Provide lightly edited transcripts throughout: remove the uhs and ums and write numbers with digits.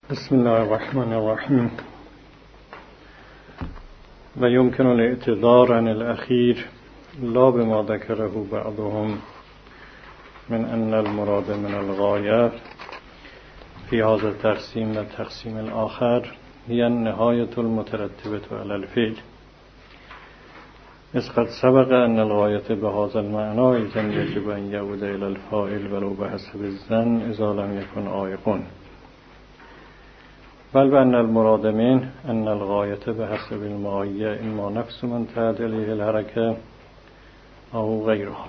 بسم الله الرحمن الرحیم و يمكن الاعتذار عن الأخير لا بما ذكره بعضهم من أن المراد من الغاية في هذا التقسيم والتقسيم الآخر هي النهاية المترتبة على الفعل إذ قد سبق أن الغاية بهذا المعنى إذن يجب أن يعود إلى الفاعل ولو بحسب الظن إذا لم يكن عائق، بل بأن المراد منه أن الغاية بحسب المعية إما نفس من انتهت إليه الحركة أو غيرها.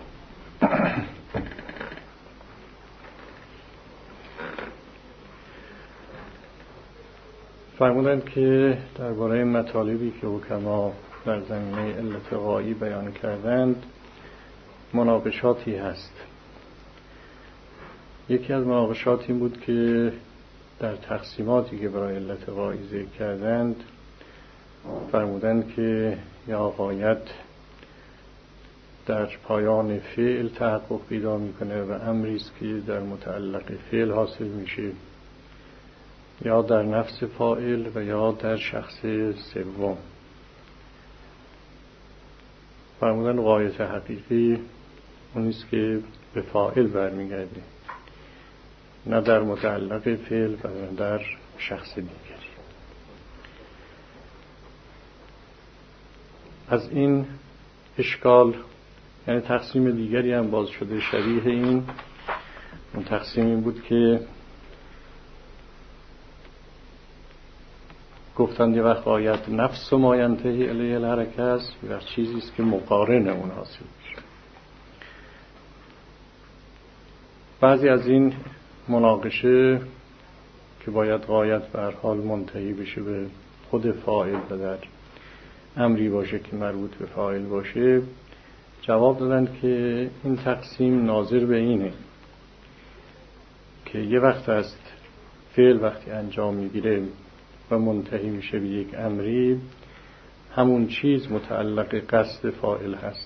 فرمودند که درباره مطالبی که حکما در زمینه علت غایی بیان کردند مناقشاتی هست. یکی از مناقشات این بود که در تقسیماتی که برای علت غایی ذکر کردند فرمودند که یا غایت در پایان فعل تحقق پیدا میکنه و امری است که در متعلق فعل حاصل میشه، یا در نفس فاعل و یا در شخص سوم. فرمودن غایت حقیقی اون است که به فاعل برمیگرده، نه در متعلق فعل و نه در شخص دیگری. از این اشکال یعنی تقسیم دیگری هم باز شده شبیه این. اون تقسیم این بود که گفتند یه وقت غایت نفس ما ینتهی الیه الحرکه است و چیزی است که مقارن اون حاصل میشه. بعضی از این مناقشه که باید غایت به هر حال منتهی بشه به خود فاعل و در امری باشه که مربوط به فاعل باشه، جواب دادند که این تقسیم ناظر به اینه که یه وقت است فعل وقتی انجام میگیره و منتهی میشه به یک امری، همون چیز متعلق قصد فاعل هست،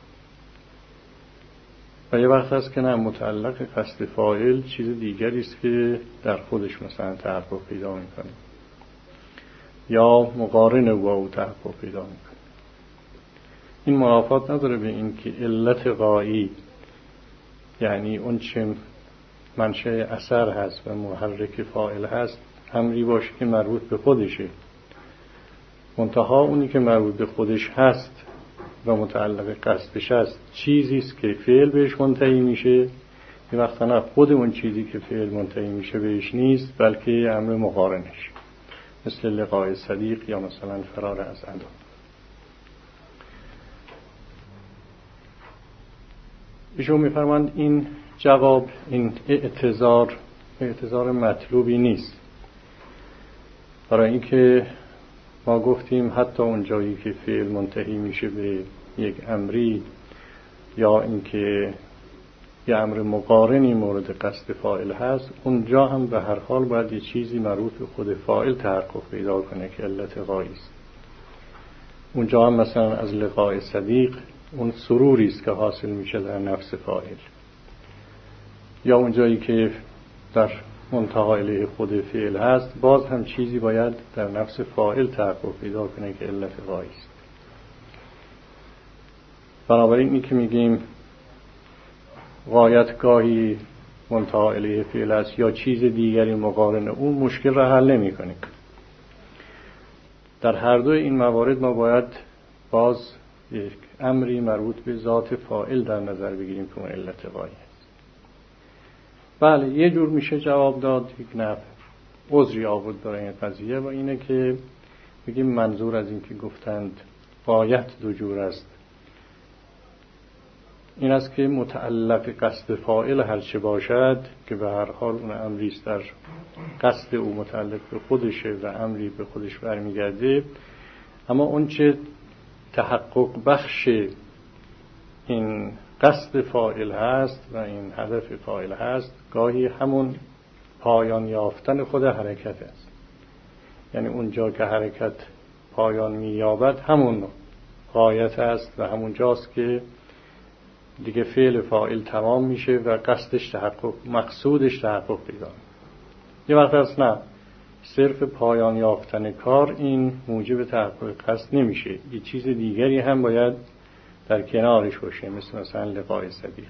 و یه وقت هست که نه، متعلق قصد فاعل چیز دیگری است که در خودش مثلا تحقق پیدا میکنه یا مقارن با او تحقق پیدا میکنه. این منافات نداره به این که علت غایی یعنی اون چه منشأ اثر هست و محرک فاعل هست امری باشه که مربوط به خودشه، منتها اونی که مربوط به خودش هست و متعلق قصدش هست چیزی است که فعل بهش منتهی میشه. یه وقتا نه، خود اون چیزی که فعل منتهی میشه بهش نیست، بلکه امر مقارنش، مثل لقاء صدیق یا مثلا فرار از عدو. ایشون میفرماند این جواب، این اعتذار مطلوبی نیست، برای اینکه ما گفتیم حتی اون جایی که فعل منتهی میشه به یک امری یا اینکه یه امر مقارنی مورد قصد فاعل هست، اونجا هم به هر حال باید یه چیزی مربوط به خود فاعل تحقق پیدا کنه که علت غایی است. اونجا هم مثلا از لقاء صدیق اون سروری است که حاصل میشه در نفس فاعل، یا اونجایی که در منتهی الیه خود فعل هست باز هم چیزی باید در نفس فاعل تحقق پیدا کنه که علت غایی است. بنابراین اینی که میگیم غایت گاهی منتهی الیه فعل است یا چیز دیگری مقارن اون، مشکل را حل نمی‌کنه. در هر دو این موارد ما باید باز یک امری مربوط به ذات فاعل در نظر بگیریم که اون علت غایی است. بله، یه جور میشه جواب داد، یک نفع عذری آورد برای این قضیه، و اینه که بگیم منظور از این که گفتند غایت دو جور است این است که متعلق قصد فاعل هرچه باشد که به هر حال اون امری است در قصد او متعلق به خودشه و امری به خودش برمیگرده، اما اون چه تحقق بخش این قصد فاعل هست و این هدف فاعل هست گاهی همون پایان یافتن خود حرکت است. یعنی اونجا که حرکت پایان می‌یابد همون غایت است و همون جاست که دیگه فعل فاعل تمام میشه و قصدش تحقق، مقصودش تحقق پیدا. یه وقت هست نه، صرف پایان یافتن کار این موجب تحقق قصد نمیشه، یه چیز دیگری هم باید در کنارش باشه، مثلا لقای صدیق.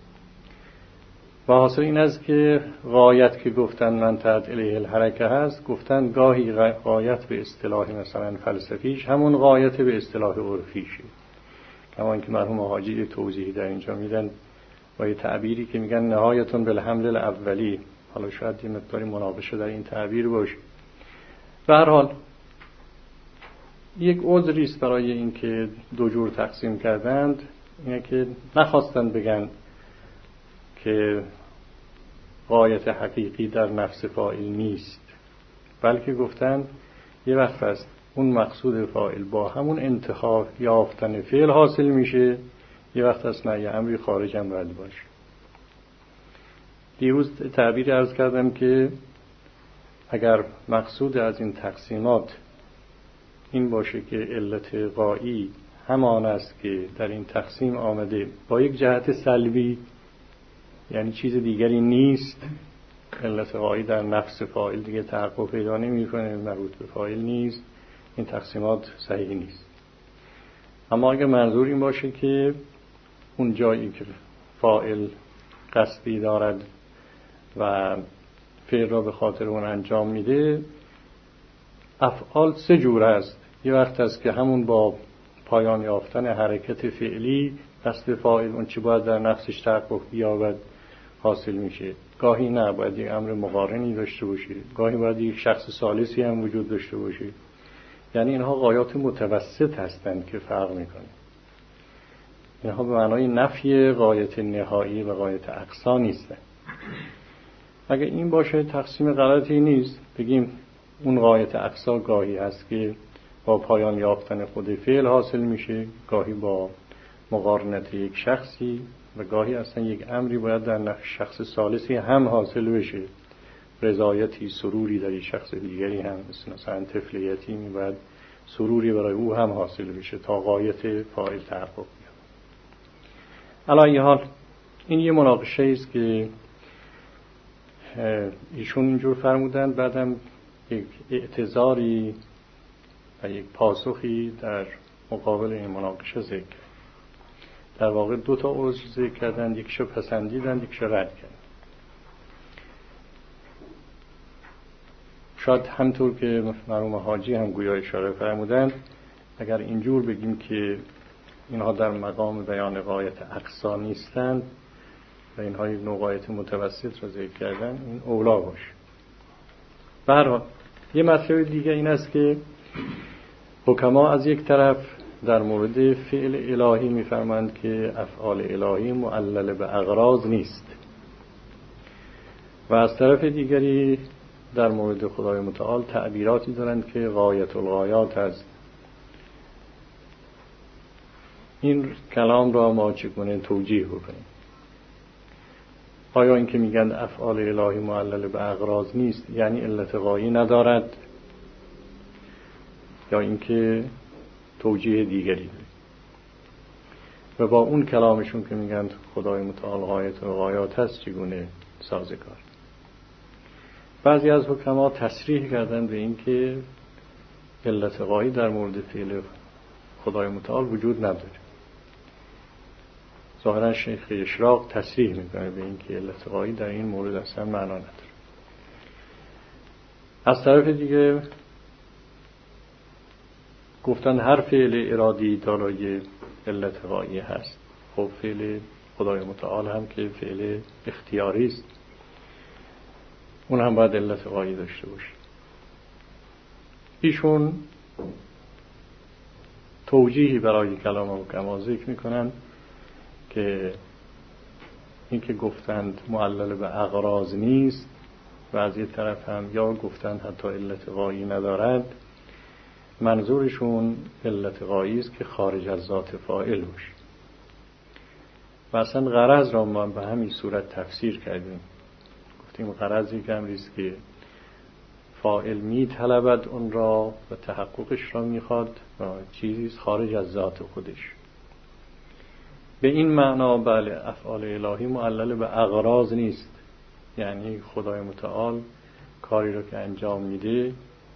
و حاصل این است که غایت که گفتن من تحت الیه الحرکه هست، گفتن گاهی غایت به اصطلاح مثلا فلسفیش همون غایت به اصطلاح عرفیشه، کما اینکه مرحوم حاجی توضیحی در اینجا میدن با یه تعبیری که میگن نهایتون بالحمل الاولی. حالا شاید یه مقداری مناقشه در این تعبیر باشه. به هر حال یک عذری است برای اینکه دو جور تقسیم کردند، اینه که نخواستن بگن که غایت حقیقی در نفس فاعل نیست، بلکه گفتن یه وقت است اون مقصود فاعل با همون انتخاب یافتن فعل حاصل میشه، یه وقت است نه یه امری خارج هم باید باشه. دیروز تعبیر عرض کردم که اگر مقصود از این تقسیمات این باشه که علت غایی همان است که در این تقسیم آمده با یک جهت سلبی، یعنی چیز دیگری نیست، علت غایی در نفس فاعل دیگه تحقق پیدا نمی‌کنه، مربوط به فاعل نیست، این تقسیمات صحیح نیست. اما اگر منظور این باشه که اون جایی که فاعل قصدی دارد و فعل را به خاطر اون انجام میده، افعال سه جور است. یه وقت است که همون با پایان یافتن حرکت فعلی قصد فاعل اون چی باید در نفسش تحقق بیابد حاصل میشه. گاهی نه، باید یک امر مقارنی داشته باشه، گاهی باید یک شخص ثالثی هم وجود داشته باشه. یعنی اینها غایات متوسط هستند که فرق میکنه. اینها به معنای نفی غایت نهایی و غایت اقصا نیستند. اگر این باشه تقسیم غلطی نیست، بگیم اون غایت اقصا گاهی هست که با پایان یافتن خود فعل حاصل میشه، گاهی با مقارنت یک شخصی، و گاهی اصلا یک امری باید در نفس شخص ثالثی هم حاصل بشه، رضایتی، سروری در یک شخص دیگری هم، مثلا طفل یتیمی باید سروری برای او هم حاصل بشه تا غایت فاعل تحقق بیابد. علی ای حال این یه مناقشه است که ایشون اینجور فرمودند، بعدم یک اعتذاری و یک پاسخی در مقابل این مناقشه ذکر. در واقع دو تا عذر ذکر کردند، یکیشو پسندیدند، یکیشو رد کردند. شاید همطور که مرحوم حاجی هم گویا اشاره فرمودند، اگر اینجور بگیم که اینها در مقام بیان غایت اقصا نیستند و اینها یک نوع غایت متوسط را ذکر کردن، این اولا باشه. به هر حال یه مطلب دیگه این است که حکما از یک طرف در مورد فعل الهی می‌فرمایند که افعال الهی معلل به اغراض نیست، و از طرف دیگری در مورد خدای متعال تعبیراتی دارند که غایت الغایات است. این کلام را ما چگونه توجیه بکنیم؟ آیا این که میگن افعال الهی معلل به اغراض نیست یعنی علت غایی ندارد، یا اینکه توجیه دیگری داره؟ و با اون کلامشون که میگن خدای متعال غایت الغایات هست چگونه سازگار؟ بعضی از حکما تصریح کردن به این که علت غایی در مورد فعل خدای متعال وجود نداره. ظاهرا شیخ اشراق تصریح میکنه به این که علت غایی در این مورد اصلا معنا نداره. از طرف دیگه گفتن هر فعل ارادی دارای علت غایی هست. خب فعل خدای متعال هم که فعل اختیاری است، اون هم باید علت غایی داشته باشه. ایشون توجیهی برای کلام حکما ذکر میکنن که این که گفتند معلل به اغراض نیست و از یک طرف هم یا گفتند حتی علت غایی ندارد، منظورشون علت غایی است که خارج از ذات فاعل باشه. و اصلا غرض را ما به همین صورت تفسیر کردیم، گفتیم غرض یک امری است که فاعل میطلبد اون را و تحققش را میخواد و چیزی خارج از ذات خودش. به این معنا بله افعال الهی معلل به اغراض نیست، یعنی خدای متعال کاری رو که انجام میده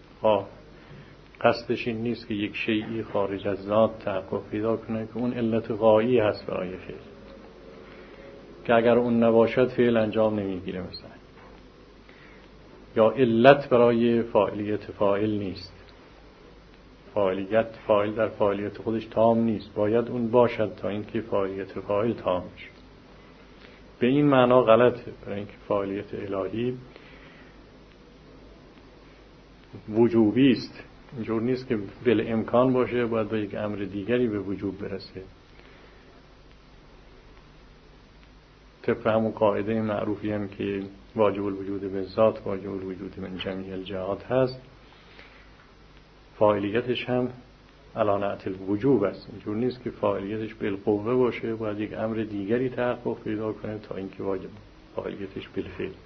قصدش این نیست که یک شیئی خارج از ذات تحقق پیدا کنه که اون علت غایی هست برای فعل، که اگر اون نباشد فعل انجام نمیگیره مثلا، یا علت برای فاعلیت فاعل نیست. فاعل در فاعلیت خودش تام نیست، باید اون باشد تا اینکه فاعلیت فاعل تام بشه. به این معنا غلطه، برای اینکه فاعلیت الهی وجوبی است. اینجور نیست که بل امکان باشه باید با یک امر دیگری به وجوب برسه. طبق همون قاعده معروفی هم که واجب الوجود به ذات واجب الوجود من جمیع الجهات هست، فاعلیتش هم علی نعت الوجوب است. اینجور نیست که فاعلیتش بالقوه باشه باید یک امر دیگری تحقق پیدا کنه تا اینکه واجب فاعلیتش بالفعل باشه.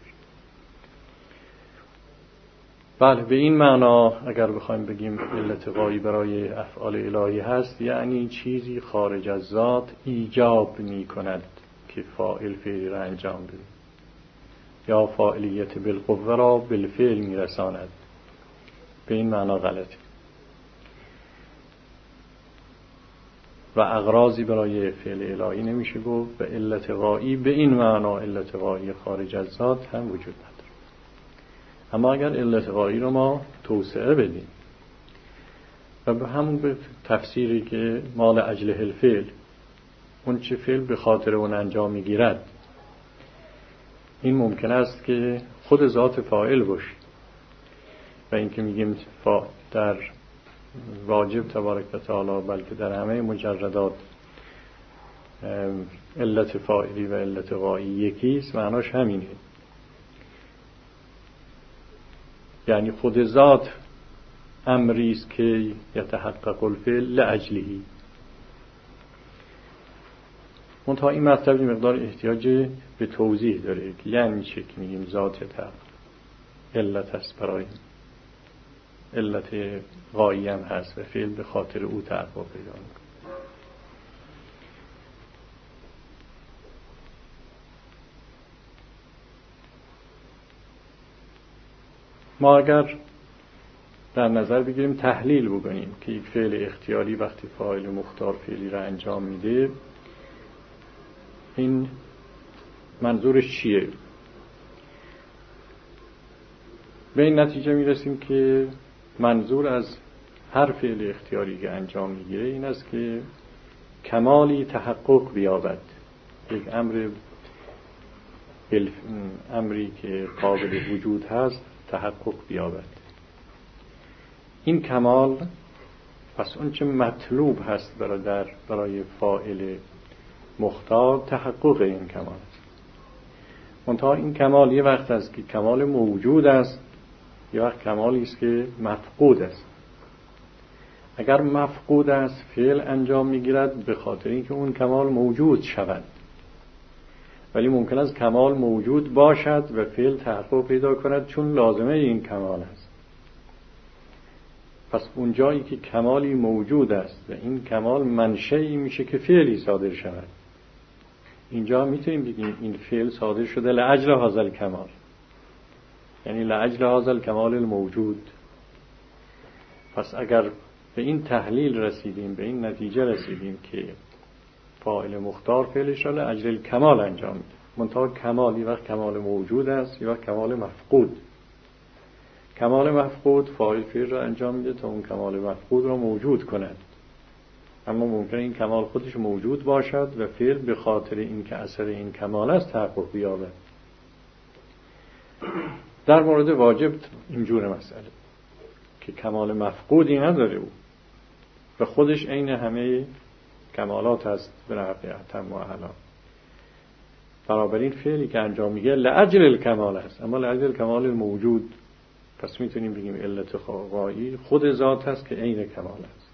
بله، به این معنا اگر بخوایم بگیم علت غایی برای افعال الهی هست، یعنی چیزی خارج از ذات ایجاب می کند که فاعل فعلی را انجام بده، یا فاعلیت بالقوه را بالفعل می رساند. به این معنا غلطه. و اغراضی برای فعل الهی نمیشه گفت. و علت غایی به این معنا علت غایی خارج از ذات هم وجود نداره. اما اگر علت غایی رو ما توسعه بدیم و به همون به تفسیری که مال اجل الفعل، اون چه فعل به خاطر اون انجام میگیرد، این ممکن است که خود ذات فاعل باشه. و این که میگیم در واجب تبارک و تعالی بلکه در همه مجردات علت فاعلی و علت غایی یکیست، معناش همینه. یعنی خود ذات امریست که یتحقق الفعل لاجلهی. منتها این مطلب مقدار احتیاج به توضیح داره که یعنی چه که میگیم ذات یتحقق، علت هست برای علت غایی هم هست و فعل به خاطر او تحقق پیدا میکنه. ما اگر در نظر بگیریم تحلیل بکنیم که یک فعل اختیاری وقتی فاعل مختار فعلی را انجام میده، این منظورش چیه؟ به این نتیجه میرسیم که منظور از هر فعل اختیاری که انجام میگیره این است که کمالی تحقق بیابد، یک امری که قابل وجود هست تحقق بیابد. این کمال پس اون چه مطلوب هست برای فاعل مختار تحقق این کمال است. منتها این کمال یه وقت است که کمال موجود است، یه وقت کمالی است که مفقود است. اگر مفقود است فعل انجام میگیرد به خاطر اینکه اون کمال موجود شود، ولی ممکن است کمال موجود باشد و فعل تحقق پیدا کند چون لازمه این کمال است. پس اون جایی که کمالی موجود است و این کمال منشئی میشه که فعلی صادر شود، اینجا میتونیم بگیم این فعل صادر شده لاجل هذا الکمال، یعنی لاجل هذا الکمال الموجود. پس اگر به این تحلیل رسیدیم، به این نتیجه رسیدیم که فاعل مختار فعلش را لاجل الکمال انجام میده، منتها کمال یه وقت کمال موجود است، یه وقت کمال مفقود. کمال مفقود فاعل فعل را انجام میده تا اون کمال مفقود را موجود کند، اما ممکنه این کمال خودش موجود باشد و فعل به خاطر این که اثر این کمال است تحقق بیابد. در مورد واجب اینجور مسئله که کمال مفقودی نداره او و خودش عین همه کمالات است به نحو اتم و اعلا. بنابراین فعلی که انجام میگه لاجل الکمال است، اما لاجل الکمال الموجود. پس میتونیم بگیم علت غایی خود ذات هست که عین کمال است.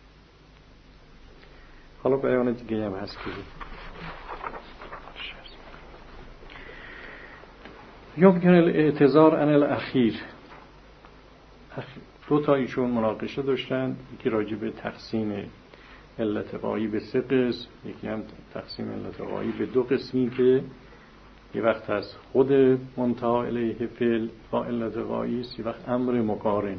حالا بیان دیگه هم هست که یمکن الاعتذار عن الاخیر. دو تا ایشون مناقشه داشتن، یکی راجع به تقسیم علت غایی به 3 قسم، یکی هم تقسیم علت غایی به 2 قسمی که یه وقت از خود منتهی الیه فعل با علت غایی است، یه وقت امر مقارن.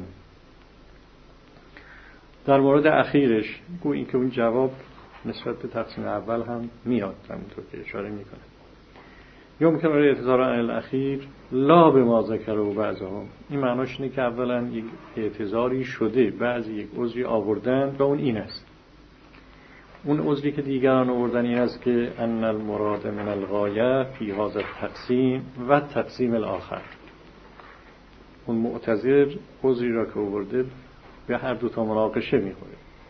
در مورد اخیرش گویی که اون جواب نسبت به تقسیم اول هم میاد، همونطور که اشاره میکنه. یمکن الاعتذار عن الاخیر لا بما ذکره بعضهم. این معناش اینه که اولا یک اعتذاری شده، بعضی یک عذری آوردن و اون این است. اون عذری که دیگران آوردن این است که ان المراد من الغایه فی هذا التقسیم و تقسیم الاخر. اون معتذر عذری را که آورده به هر دو تا مناقشه میخوره.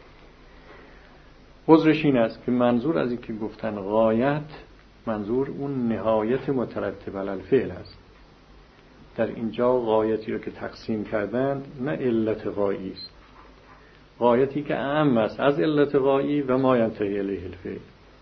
عذرش این است که منظور از این که گفتن غایت، منظور اون نهایت مترتب علی الفعل است. در اینجا غایتی رو که تقسیم کردند نه علت غایی است، غایتی که اعم است از علت غایی و ما ینتهی الیه الفعل.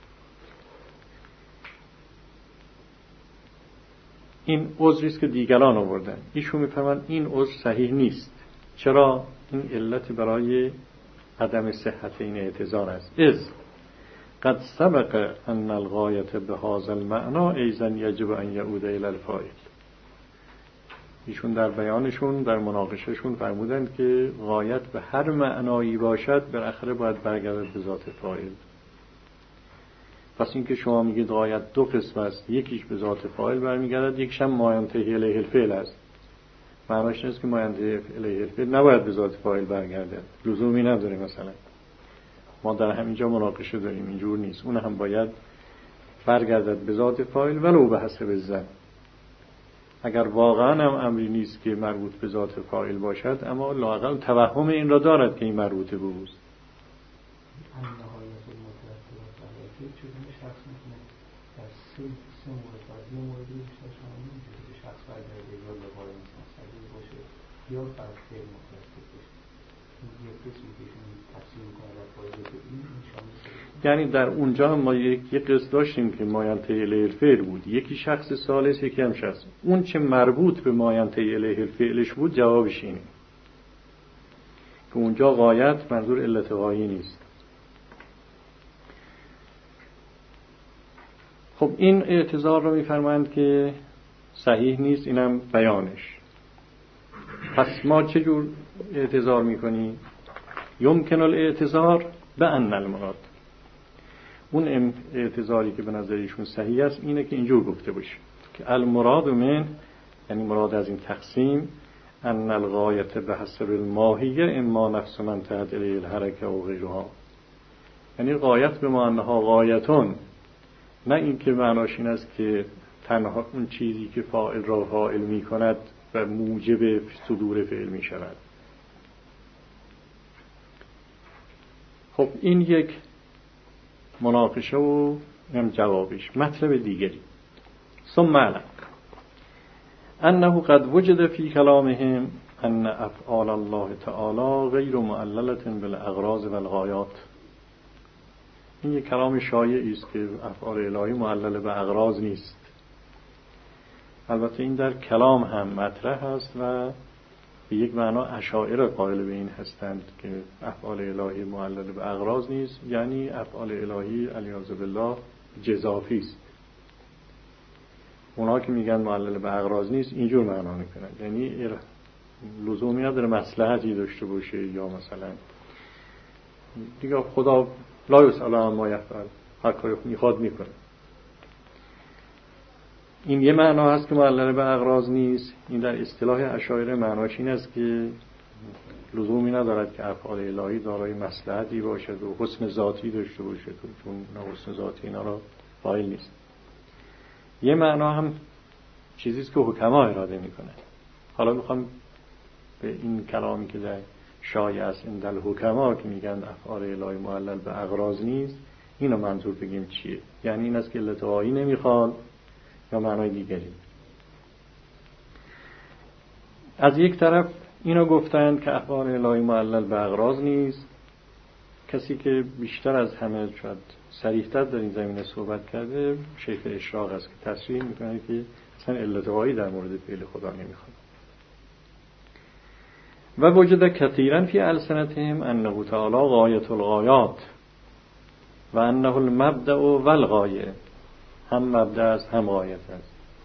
این عذری است که دیگران آوردن. ایشون میفرمایند این عذر صحیح نیست. چرا؟ این علت برای عدم صحت این اعتذار است. قد سبق ان الغایة بهذا المعنى ایضا یجب ان یعود الی الفاعل. ایشون در بیانشون، در مناقشهشون فرمودند که غایت به هر معنایی باشد بالاخره باید برگردد به ذات فاعل. پس اینکه شما میگید غایت دو قسم است، یکیش به ذات فاعل برمیگردد، یکیش هم ما ینتهی الیه الفعل است. معناش نیست که ما ینتهی الیه الفعل نباید به ذات فاعل برگردد، لزومی نداره. مثلا ما در همینجا مناقشه داریم، اینجور نیست. اون هم باید برگردد به ذات فاعل ولو به حسب الظن. اگر واقعا هم امری نیست که مربوط به ذات فاعل باشد، اما لااقل توهم این را دارد که این مربوط به اوست. یعنی در اونجا ما یک قسم داشتیم که ما ینتهی الیه الفعل بود، یکی شخص ثالث، یکی هم شخص. اون چه مربوط به ما ینتهی الیه الفعلش بود جوابش اینه که اونجا غایت منظور علت غایی نیست. خب این اعتذار رو میفرمایند که صحیح نیست، اینم بیانش. پس ما چه جور اعتذار میکنیم؟ یمکن الاعتذار به ان المراد. اون اعتذاری که به نظر ایشون صحیح است اینه که اینجور گفته باشه که المراد من، یعنی مراد از این تقسیم، ان الغایة به حسب الماهیه اما نفس من تحت الیه الحرکه و غیرها. یعنی غایت به معناها غایتون، نه این که معناش این است که تنها اون چیزی که فاعل را فاعل می کند و موجب صدور فعل می شود. خب این یک مناقشه و هم جوابش. مطلب دیگری، ثم علم انه قد وجد فی کلامهم ان افعال الله تعالی غیر معللة بالاغراض والغایات. این یک کلام شایعی است که افعال الهی معلل به اغراض نیست. البته این در کلام هم مطرح است و به یک معنا اشاعره قائل به این هستند که افعال الهی معلل به اغراض نیست، یعنی افعال الهی علیاذ بالله جزافی است. اونا که میگن معلل به اغراض نیست اینجور معنا میکنن، یعنی لزومی نداره مصلحتی داشته باشه، یا مثلا دیگه خدا لا یسأل عما یفعل، هر کاری میخواد میکنه. این یه معنا هست که معلل به اغراض نیست. این در اصطلاح اشاعره معناش این است که لزومی ندارد که افعال الهی دارای مصلحتی باشد و حسن ذاتی داشته باشد، چون حسن ذاتی اینا را قائل نیست. یه معنا هم چیزی است که حکما اراده میکنند. حالا میخوام به این کلامی که در شایع است عند الحکما که میگن افعال الهی معلل به اغراض نیست، اینو منظور بگیم چیه؟ یعنی این است که علت غایی نمیخواد یا معنای دیگری. از یک طرف اینو گفتند که افعال الهی معلل به اغراض نیست. کسی که بیشتر از همه شاید صریح‌تر در این زمینه صحبت کرده شیخ اشراق است که تصریح میکنه که اصلا علت غایی در مورد فعل خدا نمیخواد. و وجد کثیرا فی السنتهم انه تعالی غایة الغایات و انه المبدأ و الغایه. هم مبدأ است هم غایت است.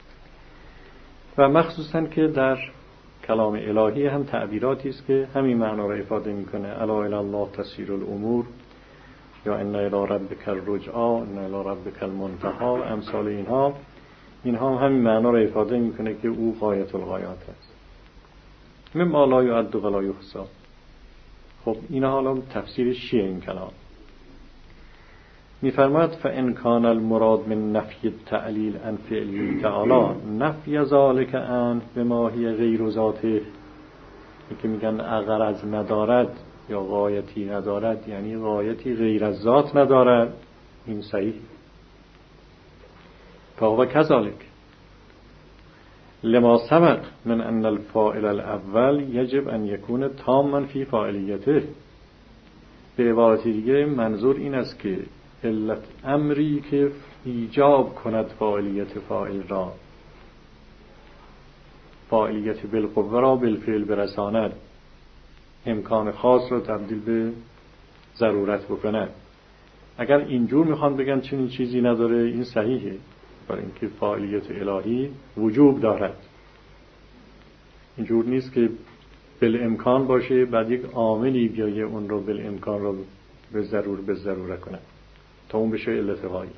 و مخصوصاً که در کلام الهی هم تعبیراتی است که همین معنا را افاده میکنه. الا الی الله تسیر الامور، یا ان الی ربک الرجعا، ان الی ربک المنتهی، امثال اینها هم همین معنا را افاده میکنه که او غایت الغایات است. مما لا یعد ولا یحصی. خب این حالا تفسیرش چیه این کلام؟ میفرماد فان کان المراد من نفی التعلیل عن فعله تعالی نفی ذلک عن بما هی غیر ذاته، که میگن غرض ندارد یا غایتی ندارد، یعنی غایتی غیر از ذات ندارد، این صحیح. فهو کذالک لما سبق من ان الفاعل الاول یجب ان یکون تاما فی فاعلیته. به عبارت دیگه منظور این است که علت امری که ایجاب کند فاعلیت فاعل را، فاعلیت بالقوه را بالفعل برساند، امکان خاص را تبدیل به ضرورت بکند. اگر اینجور میخوان بگن چنین چیزی نداره، این صحیحه، برای اینکه فاعلیت الهی وجوب دارد. اینجور نیست که بالامکان باشه بعد یک عاملی بیایه اون رو بالامکان رو به ضروره کنه تا اون بشه علت غایی.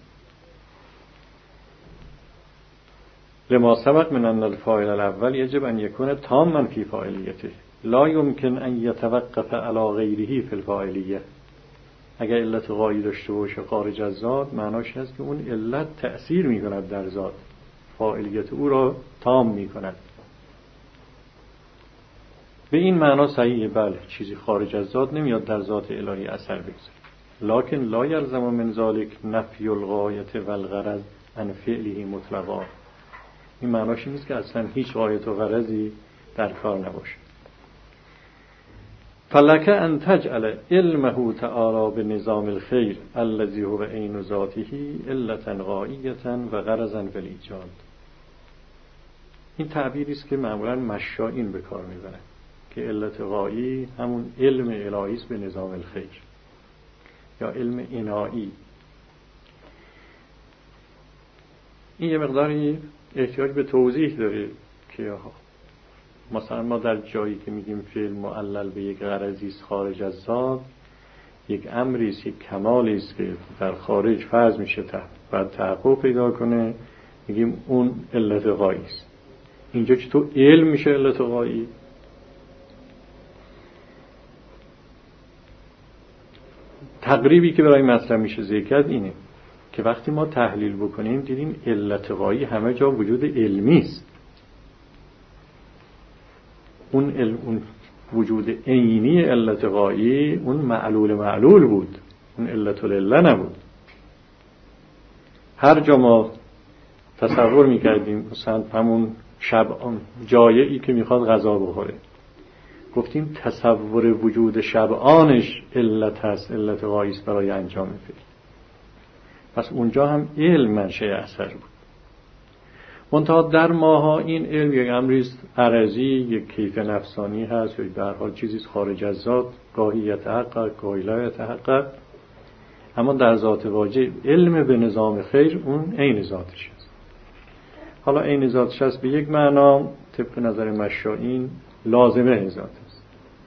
لما سبق من ان الفاعل الاول یجب ان یکون تاما فی فاعلیته لا یمکن ان یتوقف علی غیره فی الفاعلیه. اگر علت غایی داشته باشه خارج از ذات، معناش هست که اون علت تأثیر میکند در ذات، فاعلیت او را تام میکند. به این معنا صحیحه، بله، چیزی خارج از ذات نمیاد در ذات الهی اثر بگذاره. لکن لا یلزم من ذلک نفی الغایت والغرض عن فعله مطلقا. این معناش نیست که اصلا هیچ غایت و غرضی در کار نباشه. فلک ان تجعل علمه تعالی بنظام الخیر الذي هو عین ذاته علتا غاییه و غرضا بالایجاد. این تعبیری است که معمولا مشایین به کار میبرند که علت غایی همون علم الهی است به نظام الخیر یا علم انایی. این یه مقداری احتیاج به توضیح داره که مثلا ما در جایی که میگیم فعل معلل به یک غرضی است خارج از ذات، یک امری است، یک کمالی است که در خارج فرض میشه بعد تحقق پیدا کنه، میگیم اون علت غایی است. اینجا چطور علم میشه علت غایی؟ تقریبی که برای مطلب میشه ذکر کرد اینه که وقتی ما تحلیل بکنیم دیدیم علت غایی همه جا وجود علمی است. اون وجود عینی علت غایی اون معلول بود، اون علت العله نبود. هر جا ما تصور میکردیم مثلا همون شبعان جایعی که میخواد غذا بخوره، گفتیم تصور وجود شبعانش علت هست، علت غایی است برای انجام فعل. پس اونجا هم علم منشأ اثر بود. منتها در ماها این علم یک امری است عرضی، یک کیف نفسانی هست یا به هر حال چیزی خارج از ذات، گاهی یتحقق گاهی لا یتحقق. اما در ذات واجب علم به نظام خیر اون عین ذاتش است. حالا عین ذاتش است به یک معنا طبق نظر مشایین لازمه ذات است.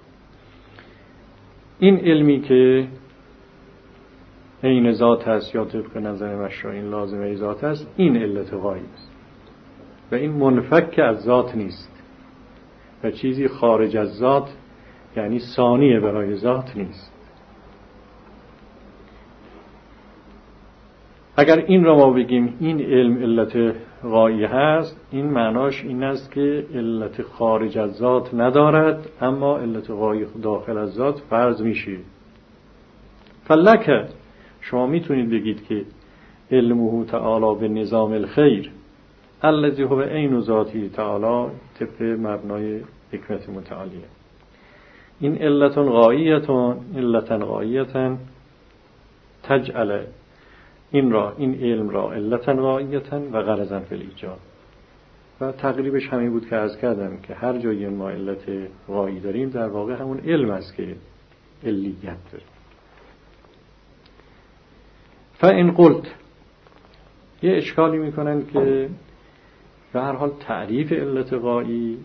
این علمی که عین ذات است یا طبق نظر مشایین لازمه ذات است، این علت غایی است و این منفک از ذات نیست و چیزی خارج از ذات یعنی ثانیه برای ذات نیست. اگر این را ما بگیم این علم علت غایی هست، این معناش این است که علت خارج از ذات ندارد اما علت غایی داخل از ذات فرض میشه. فلک شما میتونید بگید که علمه تعالی به نظام الخیر الذی هو عین ذاتی تعالی طبق مبنای حکمت متعالیه. این علتا غاییه تجعل این علم را علتا غاییه و غرضا فی الایجاد. و تقریبش همین بود که عرض کردم که هر جایی ما علت غایی داریم در واقع همون علم است که علیت داره. فإن قلت، یه اشکالی میکنن که به هر حال تعریف علت غایی،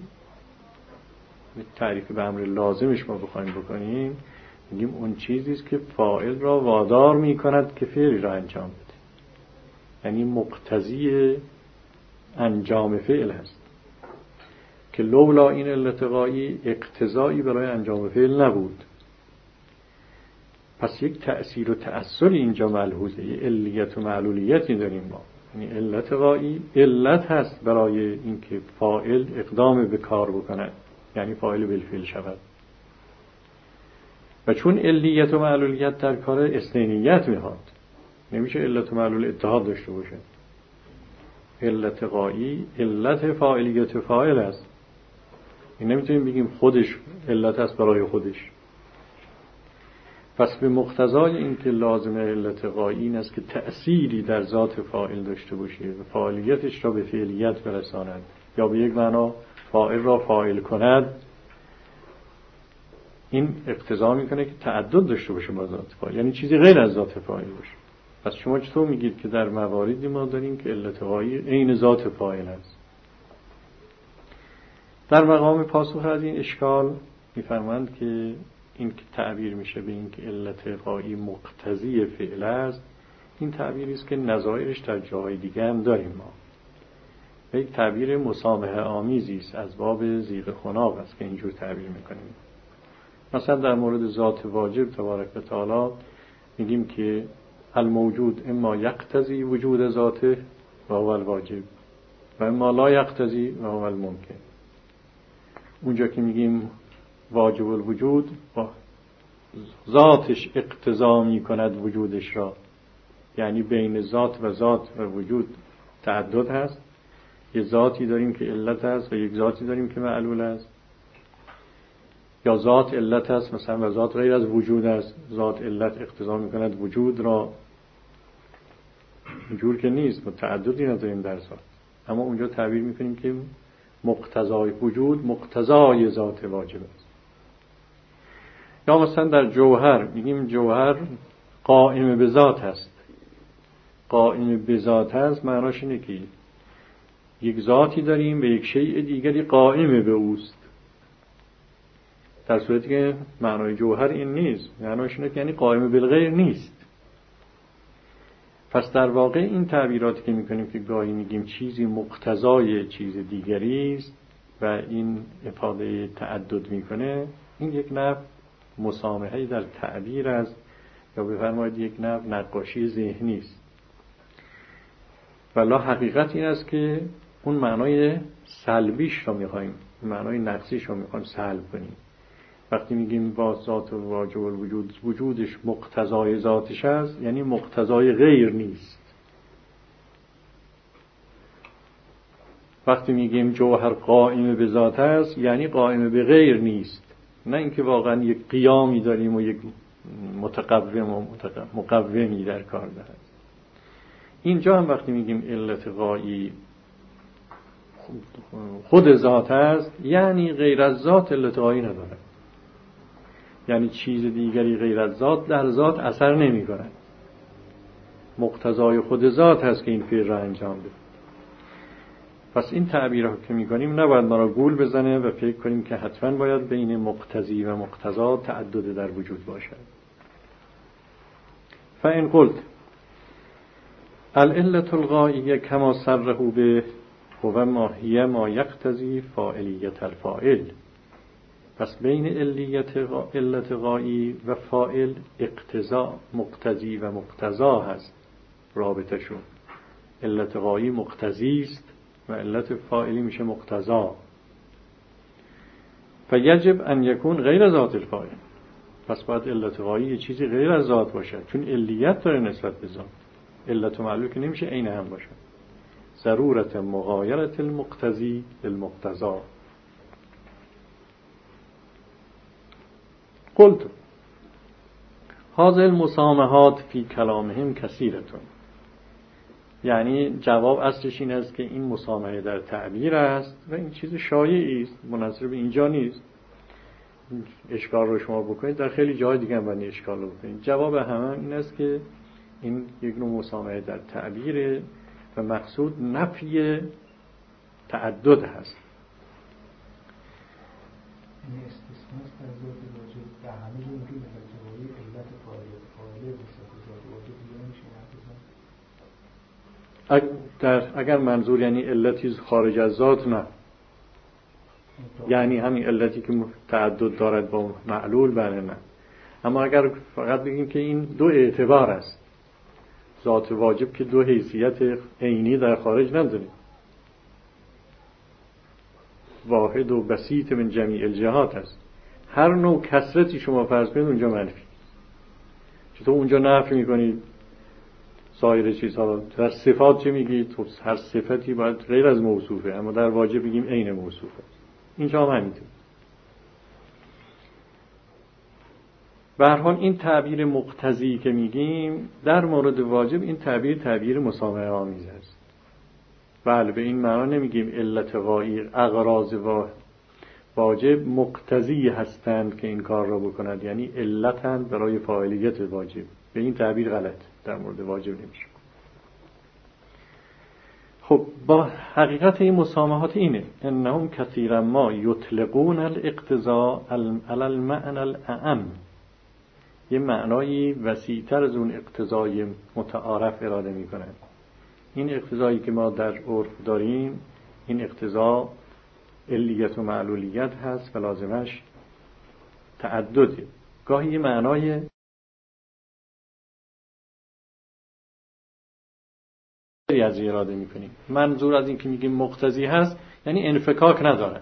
تعریف به امر لازمش ما بخوایم بکنیم، میگیم اون چیزی است که فاعل را وادار میکند که فعلی را انجام بده، یعنی مقتضی انجام فعل هست، که لولا این علت غایی اقتضایی برای انجام فعل نبود. پس یک تأثیر و تأثیر اینجا ملحوظه، یه علیت و معلولیتی داریم ما. یعنی علت غایی علت هست برای اینکه فاعل اقدام به کار بکند، یعنی فاعل بالفعل شود. و چون علیت و معلولیت در کار اثنینیت میخواد، نمیشه علت و معلول اتحاد داشته باشه. علت غایی علت فاعلیت فاعل است، این نمیتونیم بگیم خودش علت است برای خودش. پس به مقتضای این که لازمه علت غایی این است که تأثیری در ذات فاعل داشته باشه و فاعلیتش را به فعلیت برساند، یا به یک معنا فاعل را فاعل کند، این اقتضا میکنه که تعدد داشته باشه با ذات فاعل، یعنی چیزی غیر از ذات فاعل باشه. پس شما چطور میگید که در مواردی ما داریم که علت غایی عین ذات فاعل است؟ در مقام پاسخ از این اشکال میفرمایند که این که تعبیر میشه به این که علت غایی مقتضی فعل است، این تعبیری است که نظایرش در جاهای دیگه هم داریم ما. یک تعبیر مسامحه آمیزی است، از باب زیغ خناق است که اینجور تعبیر میکنیم. مثلا در مورد ذات واجب تبارک و تعالی میگیم که الموجود اما یقتضی وجود ذاته و هو الواجب و اما لا یقتضی و هو الممکن. اونجا که میگیم واجب الوجود ذاتش اقتضا میکند وجودش را، یعنی بین ذات و وجود تعدد هست، یه ذاتی داریم که علت است و یک ذاتی داریم که معلول است، یا ذات علت است مثلا و ذات غیر از وجود است، ذات علت اقتضا میکند وجود را، اینجور که نیست، ما تعددی نداریم در ذات. اما اونجا تعبیر میکنیم که مقتضای وجود مقتضای ذات واجب است. یا مثلا در جوهر میگیم جوهر قائم به ذات هست. قائم به ذات هست معناش اینه که یک ذاتی داریم و یک شیء دیگری قائم به اوست، در صورتی که معنای جوهر این نیست، معناش اینه که یعنی قائم بالغیر نیست. پس در واقع این تعبیراتی که میکنیم که گاهی میگیم چیزی مقتضای چیز دیگری است و این افاده تعدد میکنه، این یک نوع مسامحه در تعبیر است، یا بفرمایید یک نوع نقاشی ذهنی است. ولی حقیقت این است که اون معنای سلبیش رو میخوایم، معنای نقصیش رو میخوایم سلب کنیم. وقتی میگیم با ذات و واجب الوجود وجودش مقتضای ذاتش است، یعنی مقتضای غیر نیست. وقتی میگیم جوهر قائم به ذات است، یعنی قائم به غیر نیست، نه اینکه واقعا یک قیامی داریم و یک متقوم و مقومی در کار دارد. اینجا هم وقتی میگیم علت غایی خود ذات است، یعنی غیر از ذات علت غایی نداره، یعنی چیز دیگری غیر از ذات در ذات اثر نمی کند. مقتضای خود ذات هست که این فعل را انجام بده. پس این تعبیرها که می‌کنیم نباید ما را گول بزنه و فکر کنیم که حتما باید بین مقتضی و مقتضا تعدد در وجود باشد. فإن قلت العلة الغائیه کما صرحوا به هو ما هی ما یقتضی فاعلیت الفاعل. پس بین علت غایی و فاعل اقتضا، مقتضی و مقتضا هست رابطه شون. علت غایی مقتضی است و علت فاعلی میشه مقتضا. فیجب ان یکون غیر ذات الفاعل. پس باید علت غایی یه چیزی غیر از ذات باشد، چون علیت داره نسبت به ذات. علت و معلول که نمیشه عین هم باشد. ضرورت مغایرت المقتضی للمقتضا. قلت هذه المسامحات فی کلامهم کثیرتون. یعنی جواب اصلش این است که این مسامحه در تعبیر است و این چیز شایعی است، منحصر به اینجا نیست. اشکال رو شما بکنید در خیلی جای دیگه هم باید اشکال رو بکنید. جواب همه این است که این یک نوع مسامحه در تعبیره و مقصود نفی تعدد هست. این استثناست از ذات واجب در همه جور که متجاوی علت فاعله بسیار ذات واجب دیگه نمیشه. اگر منظور یعنی علتی خارج از ذات، نه، یعنی همین علتی که تعدد دارد با معلول، بله نه. اما اگر فقط بگیم که این دو اعتبار است، ذات واجب که دو حیثیت عینی در خارج نداره، واحد و بسیط من جمیع الجهات است. هر نوع کثرتی شما فرض کنید اونجا منفی. چطور اونجا نفی میکنید سایر چیزها رو؟ در صفات چه میگید؟ هر صفتی باید غیر از موصوفه، اما در واجب بگیم عین موصوفه. اینجا هم همینطور. به هر حال این تعبیر مقتضی که میگیم در مورد واجب، این تعبیر مسامحه آمیز است. بله، به این معنا نمیگیم علت غایی اغراض واجب مقتضی هستند که این کار را بکند، یعنی علتند برای فاعلیت واجب. به این تعبیر غلط در مورد واجب نمیشه. خب با حقیقت این مسامحات اینه انهم کثیرا ما یطلقون الاقتضاء علی المعنى الاعم، یه معنایی وسیع‌تر از اون اقتضای متعارف اراده میکنن. این اقتضایی که ما در عرف داریم، این اقتضا علیت و معلولیت هست و لازمش تعدده. گاهی یه معنای از اراده میکنیم. منظور از این که میگیم مقتضی هست یعنی انفکاک ندارد.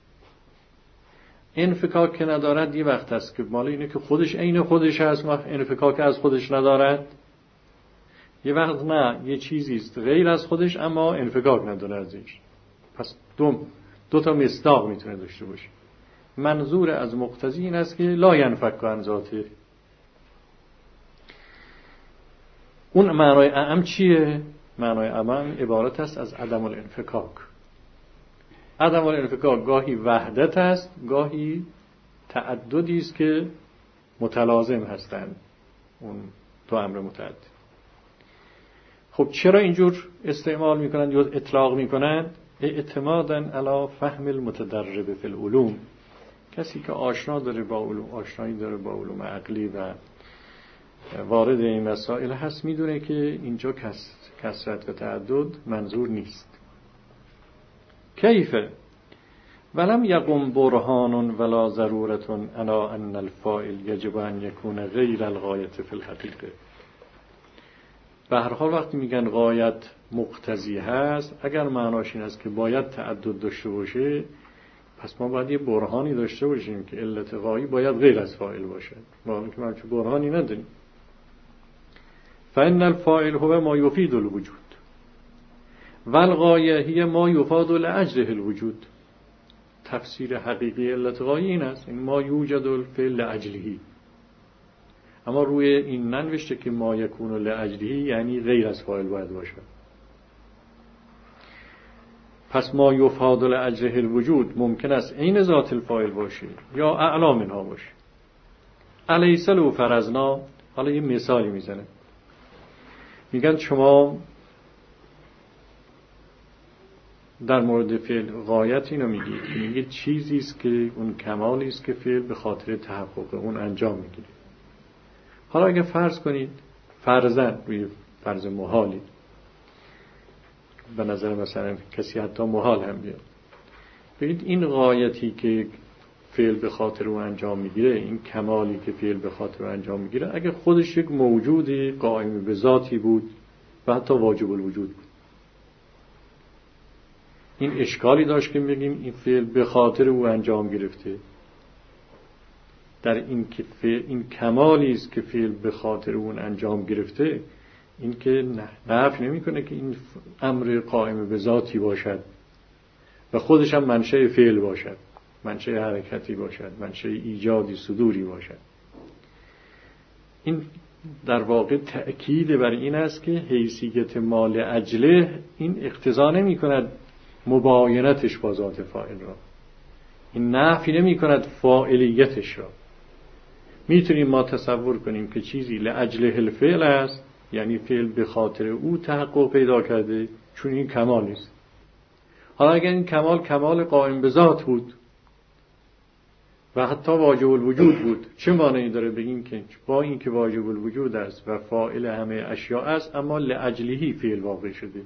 انفکاک که ندارد یه وقت هست که مال اینه که خودش عین خودش هست، انفکاک از خودش ندارد. یه وقت نه، یه چیزی است غیر از خودش اما انفکاک نداره ازش. پس دو تا مصداق میتونه داشته باشه. منظور از مقتضی این است که لا ینفک عن ذاته. اون معنای اعم چیه؟ معنای اعم عبارت است از عدم الانفکاک. عدم الانفکاک گاهی وحدت است، گاهی تعددی است که متلازم هستند، اون دو امر متعدد. خب چرا اینجور استعمال میکنند یا اطلاق میکنند؟ اعتمادا علی فهم المتدرب فی العلوم. کسی که آشنا داره با علوم، آشنایی داره با علوم عقلی و وارد این مسائل هست، میدونه که اینجا کثرت و تعدد منظور نیست. کیف ولم یقم برهان ولا ضرورت علی ان الفاعل یجب ان یکون غیر الغایة فی الحقیقه. به هر حال وقتی میگن غایت مقتضی هست، اگر معناش این است که باید تعدد داشته باشه، پس ما باید یه برهانی داشته باشیم که علت غایی باید غیر از فاعل باشه. ما اینکه ما چه برهانی نداریم. فإن الفاعل هو ما يفيد الوجود والغایه هی ما یفاد لاجله الوجود. تفسیر حقیقی علت غایی این است، این ما یوجد الفعل لاجله. اما روی این ننوشته که ما یکون لاجله یعنی غیر از فاعل باید باشه. پس ما یفاد لاجله الوجود ممکن است عین ذات الفاعل باشه یا اعلی منها باشه. الیس لو فرضنا، حالا یه مثالی میزنه، میگن شما در مورد فعل غایت اینو میگید چیزی است که اون کمالی است که فعل به خاطر تحقق اون انجام میگیره. حالا اگه فرض کنید فرضاً روی فرض محالی، به نظر مثلا کسی حتی محال هم بیاد، ببینید این غایتی که فعل به خاطر اون انجام میگیره، این کمالی که فعل به خاطر اون انجام میگیره، اگه خودش یک موجودی قائم به ذاتی بود و حتی واجب الوجود بود، این اشکالی داشت که بگیم این فعل به خاطر او انجام گرفته؟ در این که این کمالی است که فعل به خاطر اون انجام گرفته، این که نفی نمی‌کنه که این امر قائم به ذاتی باشد و خودش هم منشأ فعل باشد، منشأ حرکتی باشد، منشأ ایجادی صدوری باشد. این در واقع تأکید بر این است که حیثیت مال اجله این اقتضا نمی کند مباینتش با ذات فاعل را، این نفی نمی کند فاعلیتش را. میتونیم ما تصور کنیم که چیزی لاجله الفعل است، یعنی فعل به خاطر او تحقق پیدا کرده چون این کمال است. حالا اگر این کمال کمال قائم به ذات بود و حتی واجب الوجود بود، چه مانعی داره بگیم که با این که واجب الوجود است و فاعل همه اشیاء است، اما لاجلهی فعل واقع شده.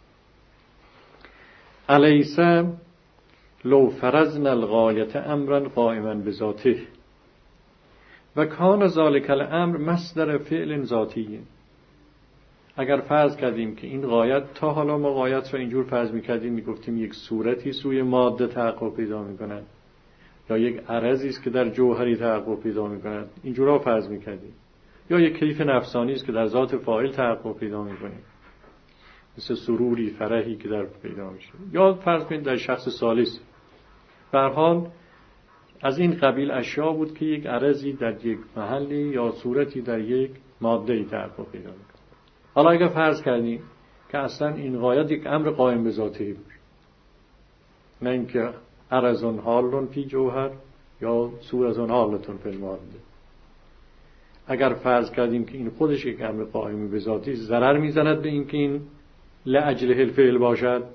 الیس لو فرضنا الغایة امرا قائما بذاته و کان ذلک الامر مصدر فعل ذاتی. اگر فرض کردیم که این غایت، تا حالا ما غایت را اینجور فرض می‌کردیم، میگفتیم یک صورتی سوی ماده تحقق پیدا می‌کند یا یک عرضی است که در جوهری تحقق پیدا می‌کند، اینجورا فرض می‌کردیم، یا یک کیف نفسانی است که در ذات فاعل تحقق پیدا می‌کنه، مثل سروری، فرحی که در پیدا میشه، یا فرض کنید در شخص ثالث. به هر حال از این قبیل اشیاء بود که یک عرضی در یک محلی یا صورتی در یک ماده‌ای تحقق پیدا می‌کنه. حالا اگر فرض کردیم که اصلا این غایت یک امر قائم به ذاته بود، نه اینکه عرضون حالون فی جوهر یا صورتون حالتون فی الماده، اگر فرض کردیم که این خودش یک امر قائم به ذاتی، ضرر میزند به این که این لاجله الفعل باشد؟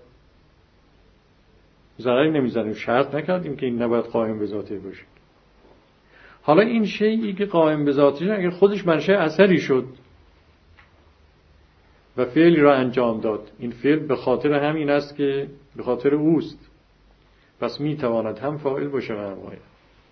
ضرری نمیزنیم، شرط نکردیم که این نباید قائم به ذاته باشه. حالا این شیئی که قائم به ذاته اگر خودش منشأ اثری شد و فعلی را انجام داد، این فعل به خاطر همین است که به خاطر اوست، پس میتواند هم فاعل باشه و هم غایت.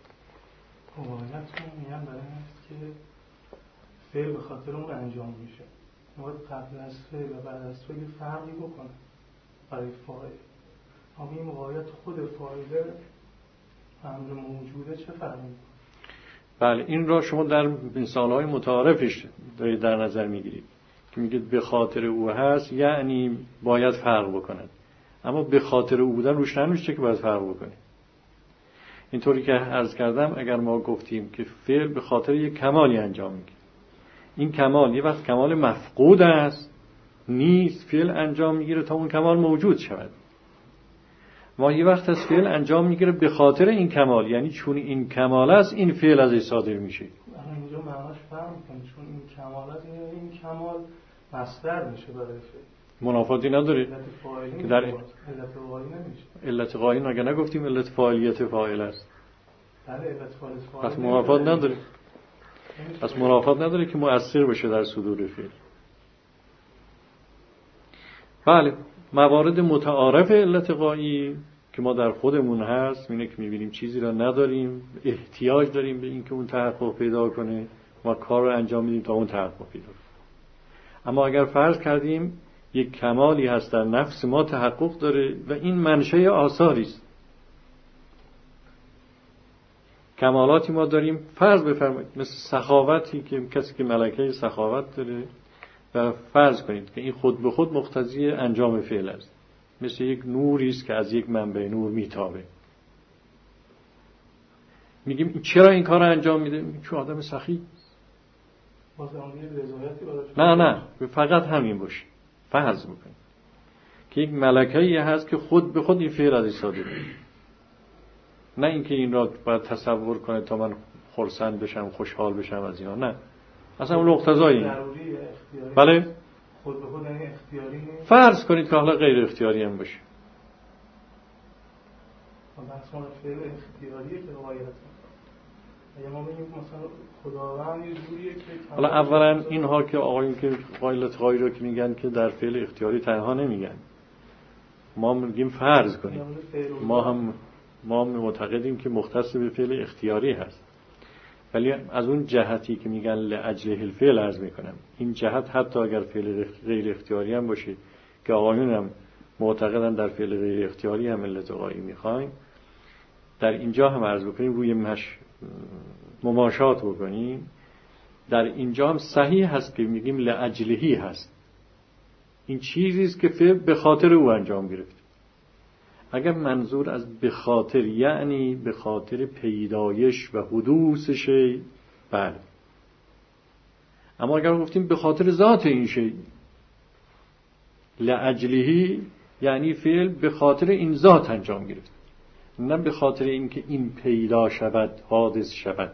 غایت میگن برای این است که فعل به خاطر اون انجام میشه، باید قبل از فعل و بعد از فعل فرقی بکنه برای فاعل. اما این غایت خود فاعل امر موجوده چه فرقی میکنه؟ بله، این را شما در مثالهای متعارفش دارید در نظر میگیرید که میگید به خاطر او هست، یعنی باید فرق بکند، اما به خاطر او بودن روش نمیشه که باید فرق بکنه. اینطوری که عرض کردم، اگر ما گفتیم که فعل به خاطر یک کمالی انجام میگیره، این کمال یه وقت کمال مفقود است، نیست، فعل انجام میگیره تا اون کمال موجود شود. ما یه وقت از فعل انجام میگیره به خاطر این کمال، یعنی چون این کمال است این فعل ازش صادر میشه. اینجا معناش فرق میکنه، چون این کمال است، این کمال مصدر میشه برای فعل، منافاتی نداره که در علت غایی نگه نگفتیم علت فاعلیت فاعل است. بله، علت فاعل پس منافات نداره، پس منافات نداره که مؤثر بشه در صدور فعل. بله، موارد متعارف علت غایی که ما در خودمون هست اینه که میبینیم چیزی را نداریم، احتیاج داریم به این که اون تحقق پیدا کنه، ما کار رو انجام میدیم تا اون تحقق پیدا کنه. اما اگر فرض کردیم یک کمالی هست در نفس ما تحقق داره و این منشأ آثاری است، کمالاتی ما داریم، فرض بفرمایید مثل سخاوتی که کسی که ملکه سخاوت داره و فرض کنید که این خود به خود مقتضی انجام فعل است، مثل یک نوری است که از یک منبع نور میتابه. میگیم چرا این کار انجام میده؟ چون آدم سخی. نه فقط همین باشه. فرض میکنیم که یک ملکه‌ای هست که خود به خود این فعل ازش صادر میشه، نه اینکه این را باید تصور کنه تا من خرسند بشم، خوشحال بشم از اینا، نه، اصلا اون اقتضایی. بله، خود به خود یعنی اختیاری نیست. فرض کنید که حالا غیر اختیاری هم باشه. مثلا فعل اختیاریه که غایت. اگه ما بگیم مثلا خداوند یه جوریه که حالا اولا اینها که آقایون که قائلت غایی رو که میگن که در فعل اختیاری تنها نمیگن، ما میگیم فرض کنیم، ما معتقدیم که مختص به فعل اختیاری هست، ولی از اون جهتی که میگن لاجله الفعل عرض میکنم، این جهت حتی اگر فعل غیر اختیاری هم باشه که آقایون هم معتقدن در فعل غیر اختیاری هم علت غایی میخوایم، در اینجا هم عرض بکنیم روی مماشات بکنیم، در اینجا هم صحیح هست که میگیم لاجلهی هست، این چیزی است که فعل به خاطر او انجام گرفت. اگر منظور از به خاطر یعنی به خاطر پیدایش و حدوث شی، بله، اما اگر گفتیم به خاطر ذات این شی، لاجلهی یعنی فعل به خاطر این ذات انجام گرفت، نه به خاطر اینکه این پیدا شود، حادث شود.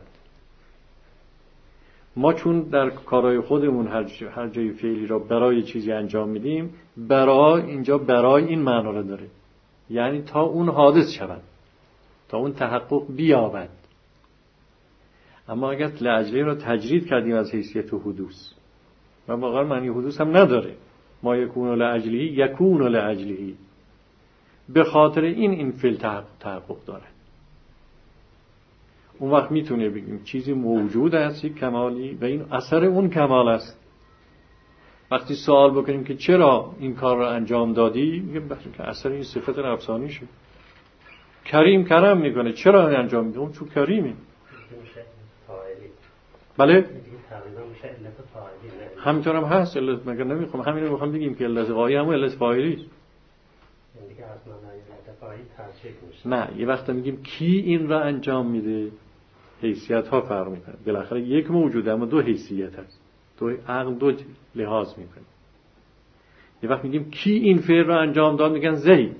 ما چون در کارهای خودمون هر جای فعلی را برای چیزی انجام میدیم، اینجا برای این معنا را داره، یعنی تا اون حادث شود، تا اون تحقق بیابد. اما اگر لاجله را تجرید کردیم از حیثیت حدوث و واقعا معنی حدوث هم نداره، ما یکون لاجله یکون لاجله، به خاطر این فعل تحقق داره. اون وقت میتونه بگیم چیزی موجود است، یک کمالی، و این اثر اون کمال است. وقتی سوال بکنیم که چرا این کار را انجام دادی، میگیم که اثر این صفت نفسانیشه. کریم کرم میکنه، چرا انجام میده؟ اون چون کریمه. بله همینطور هم هست. علت مگر نمیخوام همین رو میخوام بگیم که علت غایی همون علت فاعلی. نه، یه وقت میگیم کی این را انجام میده، حیثیت ها فرق میکنه. بالاخره یک موجود اما دو حیثیت هست، دو عقل دو لحاظ میکنه. یه وقت میگیم کی این فعل را انجام داد، میگن زید.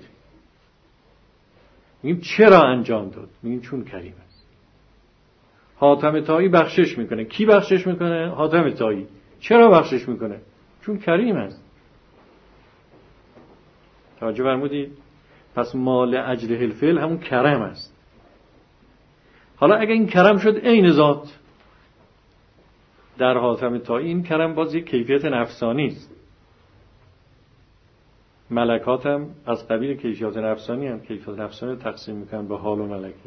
میگیم چرا انجام داد، میگیم چون کریم است. حاتم طایی بخشش میکنه. کی بخشش میکنه؟ حاتم طایی. چرا بخشش میکنه؟ چون کریم است. توجه فرمودید؟ پس مال اجل الفعل همون کرم است. حالا اگه این کرم شد عین ذات در حاتم طایی، این کرم باز یک کیفیت نفسانی است. ملکات هم از قبیل کیفیت نفسانی هم، کیفیت نفسانی رو تقسیم میکنن به حال و ملکه.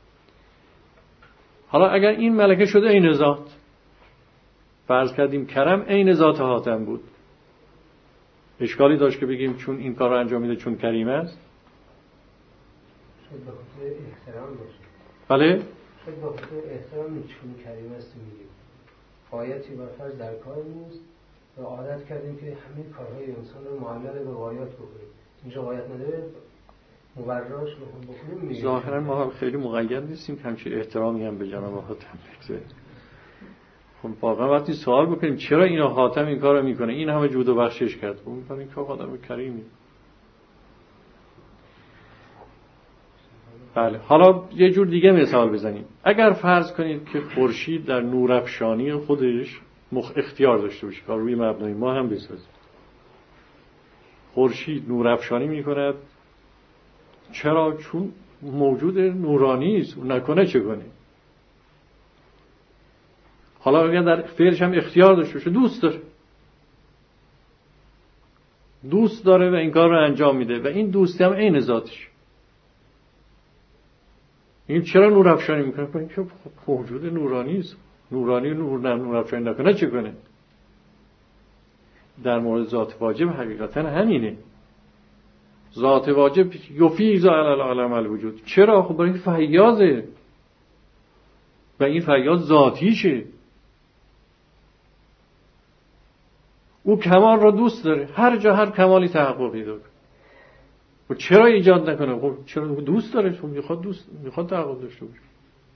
حالا اگر این ملکه شده عین ذات، فرض کردیم کرم عین ذات حاتم بود، اشکالی داشت که بگیم چون این کار رو انجام میده چون کریم است؟ شاید به خاطر احترام باشه. بله؟ شاید به خاطر احترام چون کریم است میگیم. غایتی برفرض در کار نیست و عادت کردیم که همه کارهای انسان رو معلل به غایات بکنیم. اینجا غایت نداره، مبرراش بکنیم. ظاهرا ما خیلی مقید نیستیم که همچین احترامی هم به جناب حاتم بگذاریم. خب واقعا وقتی سوال بکنیم چرا اینا حاتم این کارو میکنه، این همه جود و بخشش کرد، اون میگن که آدم کریمی. بله، حالا یه جور دیگه مثال بزنیم. اگر فرض کنید که خورشید در نورافشانی خودش اختیار داشته باشه، کار روی مبنای ما هم بسازیم. خورشید نورافشانی میکند، چرا؟ چون موجود نورانی است، اون نکنه چه کنه؟ حالا اگر در فعلش هم اختیار داشته باشه، دوست داره و این کار رو انجام میده و این دوستی هم عین ذاتش. این چرا نورافشانی میکنه؟ این که موجود نورانی است، نورافشانی نکنه چه کنه؟ در مورد ذات واجب حقیقتا همینه. ذات واجب یفیض علی العالم الوجود. چرا؟ خب برای این فیاضه و این فیاض ذاتیشه. او کمال را دوست داره، هر جا هر کمالی تحقق پیدا کنه. و چرا ایجاد نکنه؟ خب چرا دوست داره؟ چون میخواد تحقق داشته باشه.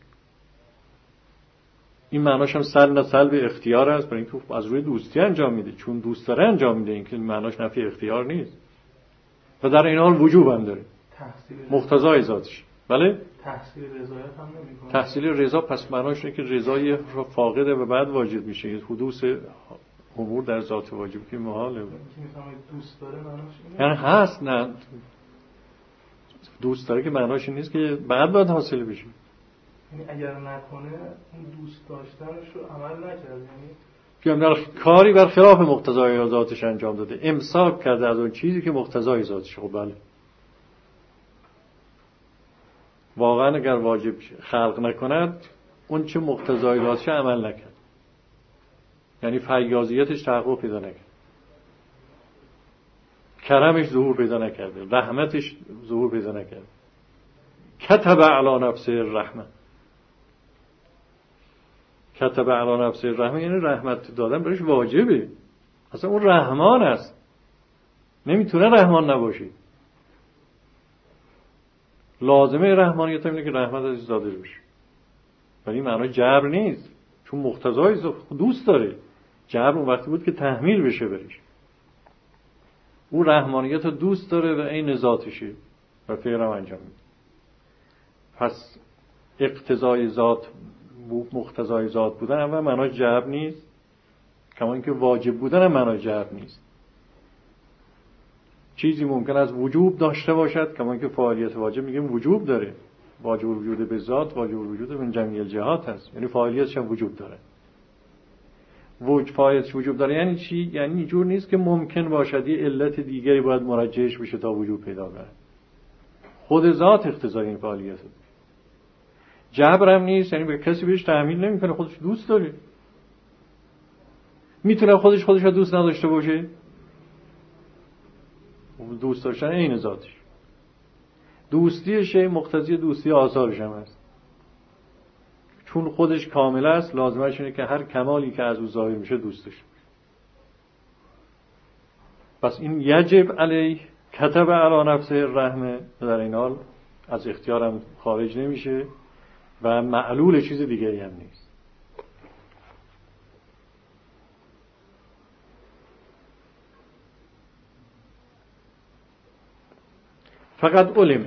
این معناش هم سلب اختیار است، برای اینکه از روی دوستی انجام میده، چون دوست داره انجام میده. این که معناش نفی اختیار نیست و در این حال وجوب هم داره، مقتضای ذاتش. بله؟ تحصیل رضایت هم نمیکنه. تحصیل رضا پس معناش اینه که رضای فاقده و بعد واجب میشه. حدوث امور در ذات واجب که محاله. دوست داره معناش یعنی هست، نه دوست داره که معناش نیست که بعد حاصل بشه. یعنی اگر نکنه اون دوست داشتنش رو عمل نکرد، یعنی کاری بر خلاف مقتضای ذاتش انجام داده، امساک کرده از اون چیزی که مقتضای ذاتش. خب بله، واقعا اگر واجب خلق نکند اون چه مقتضای ذاتش عمل نکرد، یعنی فیاضیتش تحقق پیدا نکرد، کرمش ظهور پیدا نکرده، رحمتش ظهور پیدا نکرده. کتب علی نفسه الرحمه. کتب علی نفسه الرحمه یعنی رحمت دادن برایش واجبه، اصلا اون رحمان است، نمیتونه رحمان نباشه. لازمه رحمانیت اینه که رحمت ازش داده بشه، ولی معنی جبر نیست، چون مقتضای دوست داره. جبر اون وقتی بود که تحمیل بشه برش. او رحمانیت رو دوست داره و این ذاتشه و فعل هم انجام میده. پس اقتضای ذات، مقتضای ذات بودن اول معنی جبر نیست، کما اینکه واجب بودن هم معنی جبر نیست. چیزی ممکن است وجوب داشته باشد، کما که فاعلیت واجب میگیم وجوب داره، واجب وجود به ذات، واجب وجود من جمیع الجهات هست، یعنی فاعلیتش هم وجوب داره. فاعلیتش وجوب داره یعنی چی؟ یعنی اینجور نیست که ممکن باشد یه علت دیگری باید مرجحش بشه تا وجوب پیدا کنه. خود ذات اقتضای این فاعلیت. جبر هم نیست، یعنی به کسی بهش تحمیل نمیکنه، خودش دوست داره. میتونه خودش رو دوست نداشته باشه؟ دوست داشتن عین ذاتش. دوستی شی مقتضی دوستی آثارش هم هست. چون خودش کامل است، لازمش اینه که هر کمالی که از او ظاهر میشه دوستش. پس این یجب علیه کتب علی نفسه الرحمه، در این حال از اختیارم خارج نمیشه و معلول چیز دیگری هم نیست. فقط علم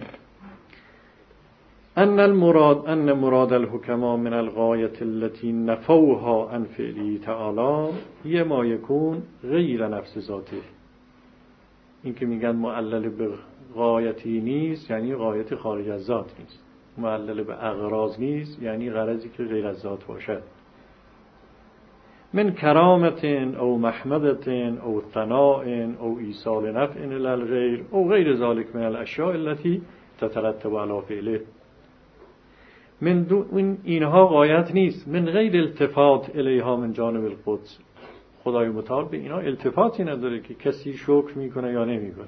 ان مراد الحکما من الغایة التي نفوها عن فعله تعالی هی ما یکون غیر نفس ذاته. این که میگن معلل به غایتی نیست یعنی غایت خارج از ذات نیست، معلل به اغراض نیست یعنی غرضی که غیر از ذات باشد. من کرامت او محمدت او ثناء او ایصال نفع الی الغیر او غیر ذلك من الاشیاء التي تترتب علی فعله. من اینها غایت نیست، من غیر التفات الیها من جانب القدس. خدای متعال به اینها التفاتی نداره که کسی شکر میکنه یا نمیکنه.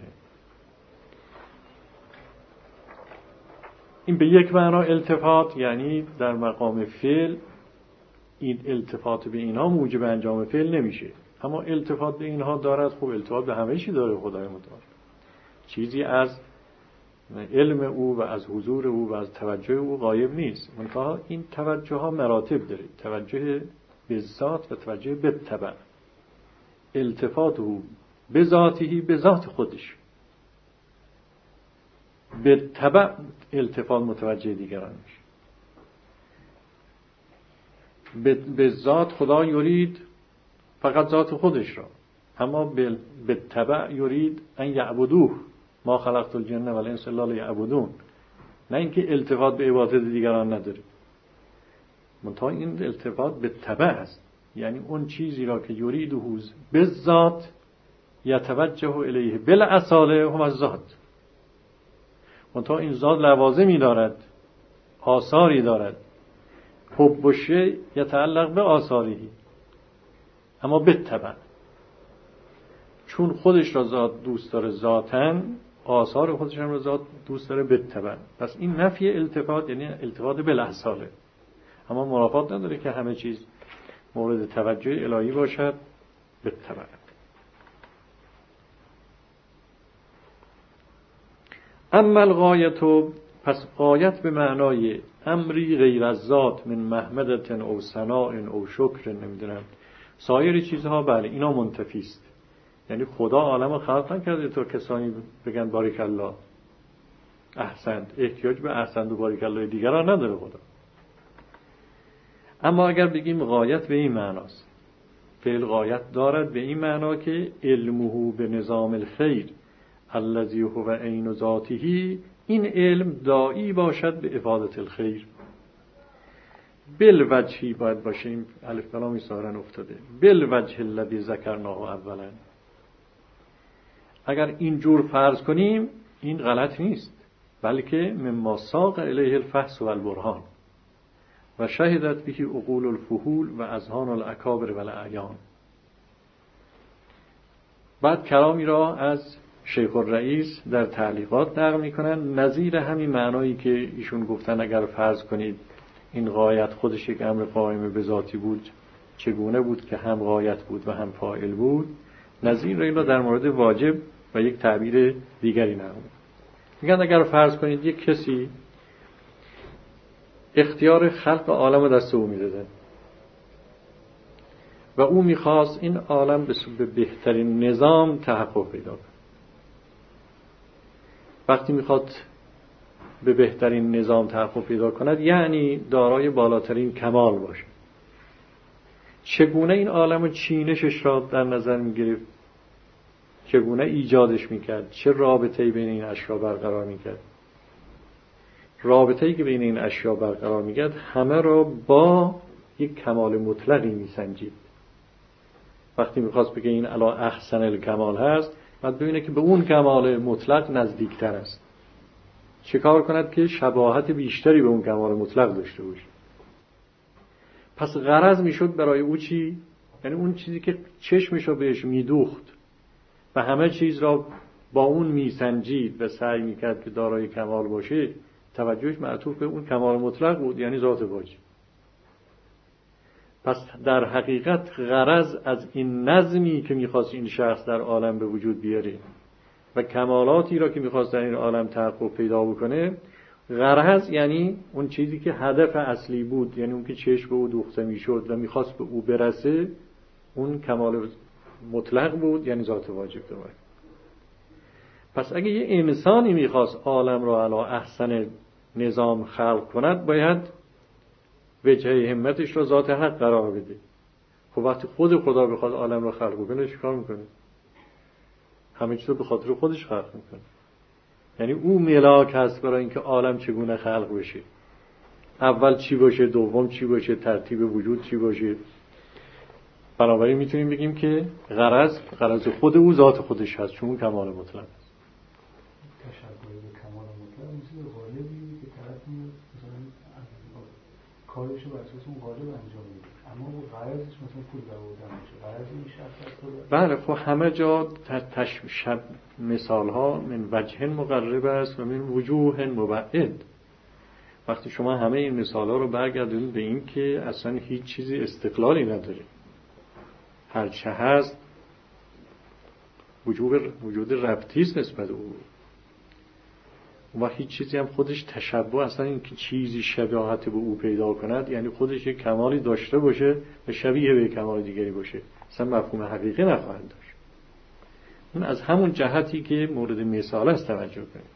این به یک معنا التفات یعنی در مقام فعل، این التفات به اینها موجب انجام فعل نمیشه، اما التفات به اینها دارد. خب التفات به همه چی داره خدای متعال، چیزی از علم او و از حضور او و از توجه او غایب نیست. منتها این توجه ها مراتب داره، توجه به ذات و توجه به تبع. التفات او به ذاتی به ذات خودش، به تبع التفات متوجه دیگران میشه. به ذات خدا یرید فقط ذات خودش را، اما به تبع یرید ان یعبدوه ما خلقت الجن والانس الا لیعبدون. نه اینکه التفات به عبادت دیگران نداره، منتها این التفات به تبع است، یعنی اون چیزی را که یریده به ذات یتوجه الیه بالاصاله هم از ذات. منتها این ذات لوازمی دارد، آثاری دارد. حب و شیء یتعلق به آثاری، اما به تبع. چون خودش را ذات دوست داره ذاتاً، آثار خودش هم را ذات دوست داره به تبع. پس این نفی التفات یعنی التفات بالاصاله، اما منافات نداره که همه چیز مورد توجه الهی باشد به تبع. اما الغایت، پس غایت به معنای امری غیر از ذات من محمدت او ثناء او شکر، نمیدونم سایر چیزها، بله اینا منتفی است. یعنی خدا عالم خلق نکرده تا کسانی بگن بارک الله احسنت، احتیاج به احسنت و بارک الله دیگران نداره خدا. اما اگر بگیم غایت به این معناست، فعل غایت دارد به این معنا که علمه به نظام الخیر الذی هو عین ذاته، این علم داعی باشد به افادت الخیر. بالوجهی باید باشه، این الف کلامی سارن افتاده، بالوجه الذی ذکرناه اولا. اگر اینجور فرض کنیم این غلط نیست، بلکه مما ساق الیه الفحص و البرهان و شهدت به عقول الفحول و اذهان الاکابر و الاعیان. بعد کلامی را از شیخ الرئیس در تعلیقات نقل میکنن نظیر همین معنایی که ایشون گفتن اگر فرض کنید این غایت خودش یک امر قائم به ذاتی بود، چگونه بود که هم غایت بود و هم فاعل بود. نظیر را در مورد واجب و یک تعبیر دیگری نقل میگن اگر فرض کنید یک کسی اختیار خلق عالم دست او میداده و او میخواست این عالم به بهترین نظام تحقق پیدا کنه. وقتی میخواد به بهترین نظام تحقق پیدا کند یعنی دارای بالاترین کمال باشه. چگونه این عالم چینشش را در نظر میگرفت؟ چگونه ایجادش میکرد، چه رابطه‌ای بین این اشیا برقرار میکرد. رابطه‌ای که بین این اشیا برقرار میکرد همه را با یک کمال مطلقی میسنجید. وقتی میخواست بگه این الا احسن الکمال هست، بعد ببینه که به اون کمال مطلق نزدیکتر است. چه کار کند که شباهت بیشتری به اون کمال مطلق داشته باشه. پس غرض میشد برای او چی؟ یعنی اون چیزی که چشمش رو بهش میدوخت و همه چیز را با اون میسنجید و سعی میکرد که دارای کمال باشه، توجهش معطوف به اون کمال مطلق بود، یعنی ذات واجب. پس در حقیقت غرض از این نظمی که میخواست این شخص در عالم به وجود بیاره و کمالاتی را که میخواست در این عالم تحقق پیدا بکنه، غرض یعنی اون چیزی که هدف اصلی بود، یعنی اون که چشم به او دوخته میشد و میخواست به او برسه، اون کمال مطلق بود، یعنی ذات واجب دوباره. پس اگه یه انسانی میخواست عالم را علی احسن نظام خلق کند، باید وجهه همتش را ذات حق قرار بده. خب وقتی خود خدا بخواد عالم را خلق کنه، چیکار میکنه؟ همه چیز رو به خاطر خودش خلق میکنه. یعنی او ملاک هست برای اینکه عالم چگونه خلق بشه، اول چی باشه، دوم چی باشه، ترتیب وجود چی باشه. بنابراین میتونیم بگیم که غرض خود او ذات خودش هست، چون کمال مطلق است. تشبه به کمال مطلق مثل غالبی که طرف مثلا کارش رو بر اساس اون غالب انجام میده، اما اون غرضش مثلا پول درآوردن میشه. غرض این شخص هست. بله، خب همه جا مثال ها من وجه مقرب است و من وجوه مبعد. وقتی شما همه این مثال ها رو برگردونید به این که اصلا هیچ چیزی استقلالی نداره، هر چه هست وجود ربطیست نسبت او و هیچ چیزی هم خودش تشبه، اصلا این که چیزی شباهت به او پیدا کند یعنی خودش یک کمالی داشته باشه و شبیه به کمال دیگری باشه، اصلا مفهوم حقیقی نخواهد داشت. اون از همون جهتی که مورد مثال است توجه کنید.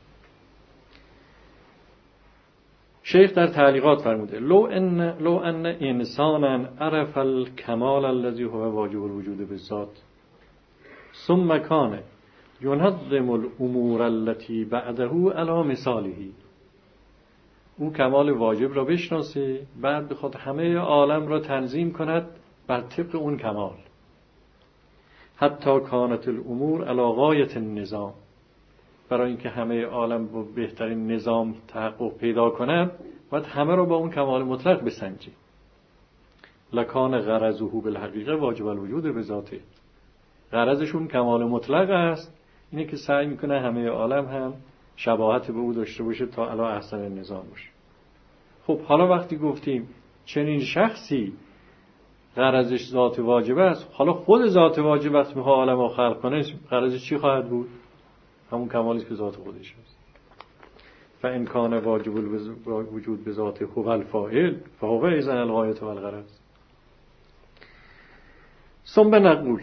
شیخ در تعلیقات فرموده لو ان انسانا عرف الکمال الذي هو واجب الوجود بالذات ثم كان ينظم الامور التي بعده على مثاله، او کمال واجب را بشناسه، بعد بخواد همه عالم را تنظیم کند بر طبق اون کمال. حتی کانت الامور علی غایة النظام، برای اینکه همه عالم با بهترین نظام تحقق پیدا کند باید همه را با اون کمال مطلق بسنجی. لکان غرضه بالحقیقه واجب الوجود به ذاته، غرضشون کمال مطلق است، اینه که سعی میکنه همه عالم هم شباهت به او داشته باشه تا الی احسن نظام باشه. خب حالا وقتی گفتیم چنین شخصی غرضش ذات واجب است، حالا خود ذات واجب وقتی میخواد عالم رو خلق کنه غرضش چی خواهد بود؟ همون کمالی که ذات خودش است. فإن کان واجب الوجود به ذاته هو الفاعل فهو اذن الغایة والغرض. ثم نقول،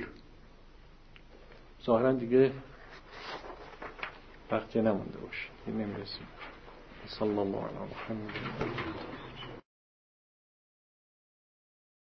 ظاهرا دیگه وقتی نمونده باشه، این نمیرسیم. صلی الله علیه و محمد.